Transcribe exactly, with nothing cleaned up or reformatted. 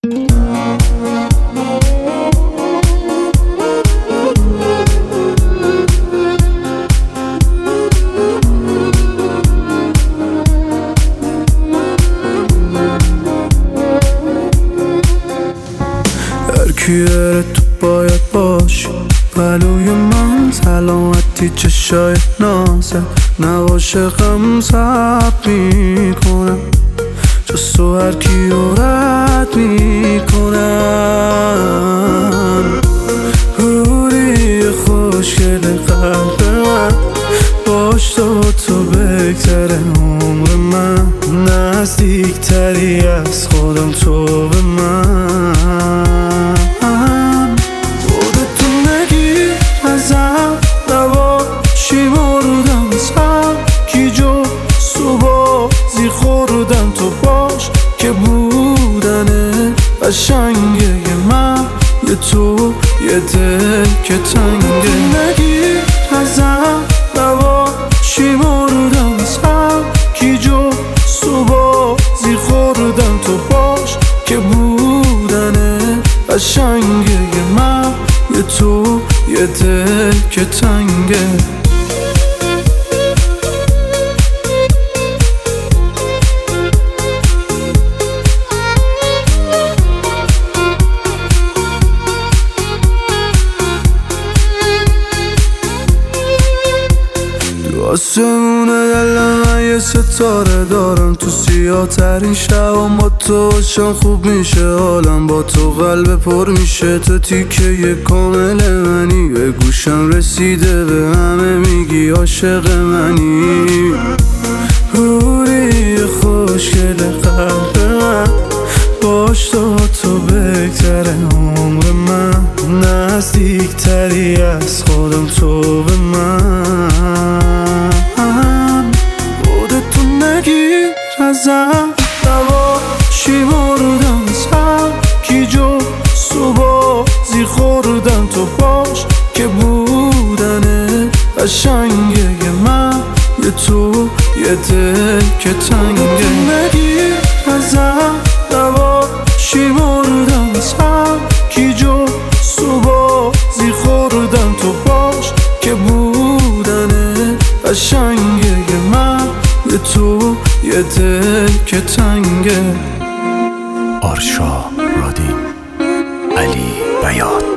هرکیه تو باید باشی پلوی من، سلامتی چشای نازت نباشه غم ثبت میکنم، جز تو هر کیو رد میکنم. روری خوشگل قلب من، باش تو تو بگذره عمر من، نزدیکتری از خودم تو به من. خودتو نگیر ازم، نباشی مردم سم کی جو سوبازی خوردم، تو باش که بودنه قشنگه یه من، یه تو یه دل که تنگه. نگیر ازم، نباشی مردم سم کی جو سوبازی خوردم، تو باش که بودنه قشنگه یه من، یه تو یه دل که تنگه. آسمون دل من یه ستاره دارم، تو سیاه ترین شبم با تو باشم خوب میشه حالم، با تو قلب پر میشه، تو تیکه یه کامل منی، به گوشم رسیده به همه میگی عاشق منی. روری خوشگل قلب من، باش تو تو بگذره عمر من، نزدیکتری از خودم تو به من. خودتو نگیر ازم، نباشی مردم سم کی جو سوبازی خوردم، تو باش که بودنه قشنگه یه من، یه تو یه دل که تنگه. نگیر ازم، نباشی مردم سم کی جو سوبازی خوردم، تو باش که بودنه قشنگه یه من، یه تو یه دل که تنگه. آرشا رادین، علی بیات.